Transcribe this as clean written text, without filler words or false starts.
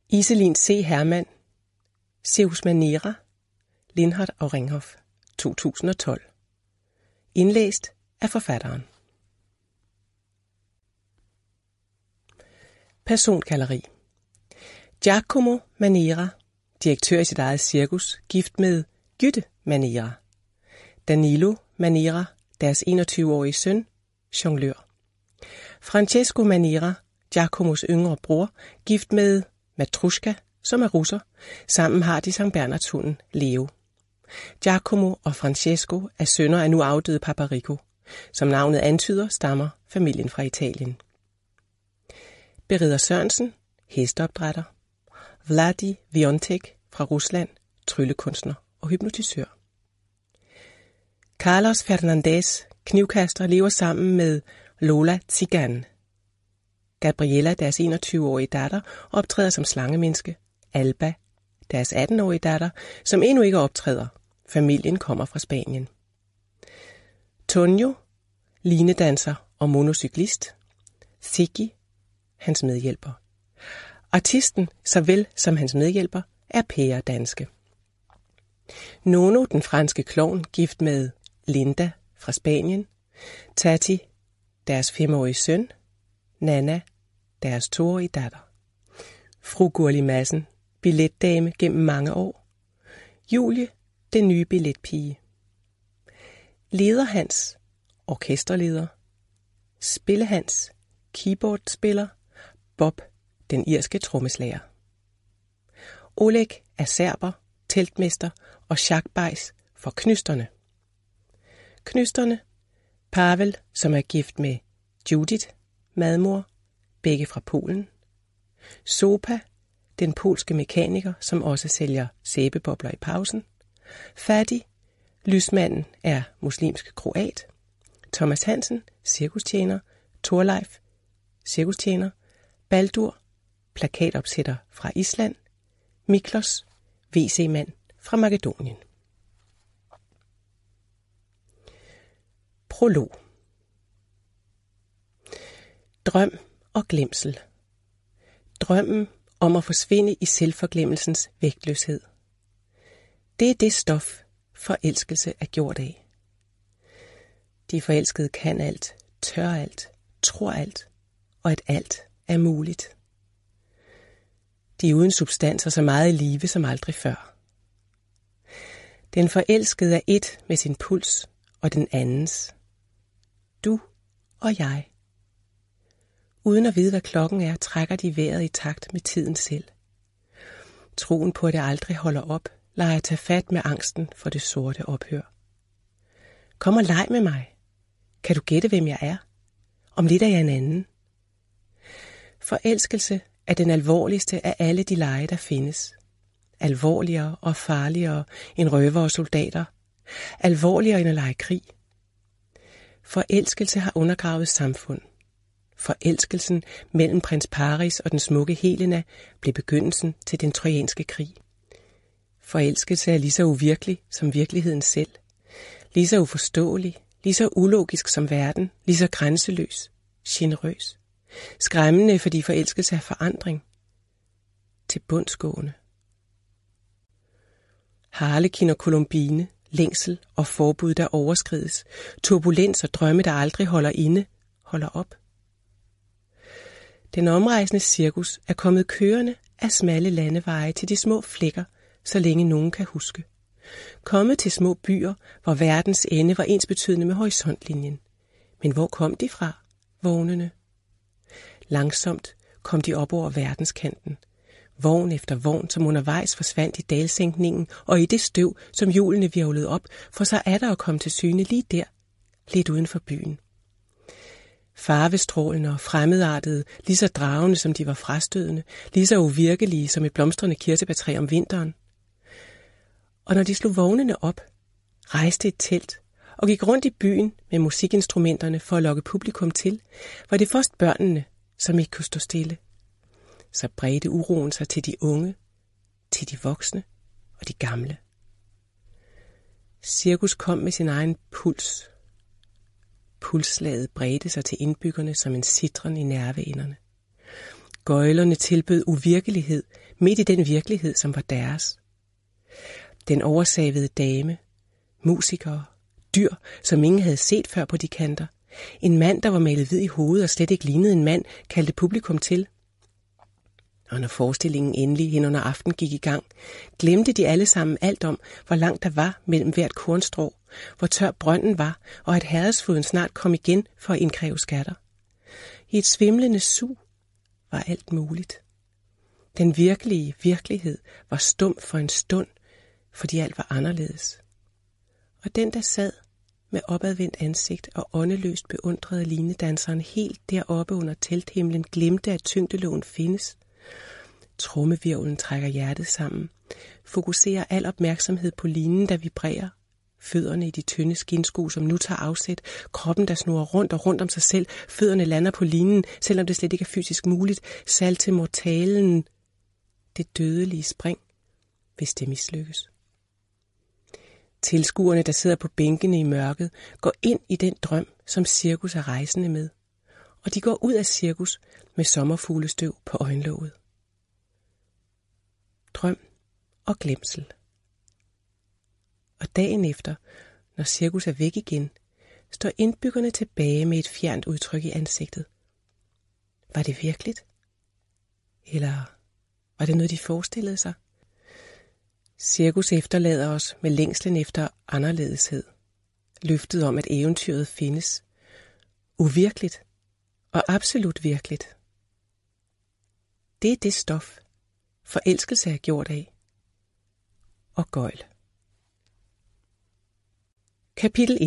Iselin C. Hermann, Zeus Manera, Lindhardt og Ringhof, 2012. Indlæst af forfatteren. Persongalleri. Giacomo Manera, direktør i sit eget cirkus, gift med Jytte Manera. Danilo Manera, deres 21-årige søn, jonglør. Francesco Manera, Giacomos yngre bror, gift med Matrushka, som er russer. Sammen har de Sankt Bernhardshunden Leo. Giacomo og Francesco er sønner af nu afdøde Paparico. Som navnet antyder, stammer familien fra Italien. Berider Sørensen, hesteopdrætter. Vladi Viontek fra Rusland, tryllekunstner og hypnotisør. Carlos Fernandez, knivkaster, lever sammen med Lola Tsigan. Gabriella, deres 21-årige datter, optræder som slangemenneske. Alba, deres 18-årige datter, som endnu ikke optræder. Familien kommer fra Spanien. Tonio, linedanser og monocyklist. Ziggy, hans medhjælper. Artisten, såvel som hans medhjælper, er pæredanske. Nono, den franske klovn, gift med Linda fra Spanien. Tati, deres 5-årige søn. Nana, deres 2-årige datter. Fru Gurli Madsen, billetdame gennem mange år. Julie, den nye billetpige. Leder Hans, orkesterleder. Spille Hans, keyboardspiller. Bob, den irske trommeslager. Oleg er serber, teltmester og sjakbajs for Knysterne. Knysterne, Pavel, som er gift med Judith, madmor, begge fra Polen. Sopa, den polske mekaniker, som også sælger sæbebobler i pausen. Fadi, lysmanden, er muslimsk kroat. Thomas Hansen, cirkustjener. Torleif, cirkustjener. Baldur, plakatopsætter fra Island. Miklos, WC-mand fra Makedonien. Prolog. Drøm og glemsel. Drømmen om at forsvinde i selvforglemmelsens vægtløshed. Det er det stof, forelskelse er gjort af. De forelskede kan alt, tør alt, tror alt, og at alt er muligt. De er uden substans og så meget i live som aldrig før. Den forelskede er et med sin puls og den andens. Du og jeg. Uden at vide, hvad klokken er, trækker de vejret i takt med tiden selv. Troen på, at det aldrig holder op, lader jeg tage fat med angsten for det sorte ophør. Kom og leg med mig. Kan du gætte, hvem jeg er? Om lidt er jeg en anden. Forelskelse er den alvorligste af alle de lege, der findes. Alvorligere og farligere end røver og soldater. Alvorligere end at lege krig. Forelskelse har undergravet samfund. Forelskelsen mellem prins Paris og den smukke Helena blev begyndelsen til den trojanske krig. Forelskelse er lige så uvirkelig som virkeligheden selv. Lige så uforståelig, lige så ulogisk som verden, lige så grænseløs, generøs. Skræmmende, fordi forelskelse er forandring. Til bundsgående. Harlekin og Columbine, længsel og forbud, der overskrides. Turbulens og drømme, der aldrig holder inde, holder op. Den omrejsende cirkus er kommet kørende af smalle landeveje til de små flækker, så længe nogen kan huske. Kommet til små byer, hvor verdens ende var ensbetydende med horisontlinjen. Men hvor kom de fra, vognene? Langsomt kom de op over verdenskanten. Vogn efter vogn, som undervejs forsvandt i dalsænkningen og i det støv, som hjulene hvirvlede op, for så er der at komme til syne lige der, lidt uden for byen. Farvestrålende og fremmedartede, lige så dragende som de var frastødende, lige så uvirkelige som et blomstrende kirsebærtræ om vinteren. Og når de slog vognene op, rejste et telt og gik rundt i byen med musikinstrumenterne for at lokke publikum til, var det først børnene, som ikke kunne stå stille. Så bredte uroen sig til de unge, til de voksne og de gamle. Cirkus kom med sin egen puls. Pulsslaget bredte sig til indbyggerne som en sitren i nerveenderne. gøjlerne tilbød uvirkelighed midt i den virkelighed, som var deres. Den oversavede dame, musikere, dyr, som ingen havde set før på de kanter. En mand, der var malet hvid i hovedet og slet ikke lignede en mand, kaldte publikum til. Og når forestillingen endelig hen under aften gik i gang, glemte de alle sammen alt om, hvor langt der var mellem hvert kornstrå, hvor tør brønden var, og at herredsfloden snart kom igen for at indkræve skatter. I et svimlende sug var alt muligt. Den virkelige virkelighed var stum for en stund, fordi alt var anderledes. Og den, der sad med opadvendt ansigt og åndeløst beundrede linedanseren helt deroppe under telthimlen, glemte, at tyngdeloven findes. Trommevirvlen trækker hjertet sammen, fokuserer al opmærksomhed på linen, der vibrerer, fødderne i de tynde skinsko, som nu tager afsæt, kroppen, der snurrer rundt og rundt om sig selv, fødderne lander på linen, selvom det slet ikke er fysisk muligt, salte mortalen, det dødelige spring, hvis det mislykkes. Tilskuerne, der sidder på bænkene i mørket, går ind i den drøm, som cirkus er rejsende med, og de går ud af cirkus med sommerfuglestøv på øjenlåget. Drøm og glemsel. Og dagen efter, når cirkus er væk igen, står indbyggerne tilbage med et fjernt udtryk i ansigtet. Var det virkeligt? Eller var det noget, de forestillede sig? Cirkus efterlader os med længslen efter anderledeshed. Løftet om, at eventyret findes. Uvirkeligt og absolut virkeligt. Det er det stof, forelskelse er gjort af. Og gøjl. Kapitel 1.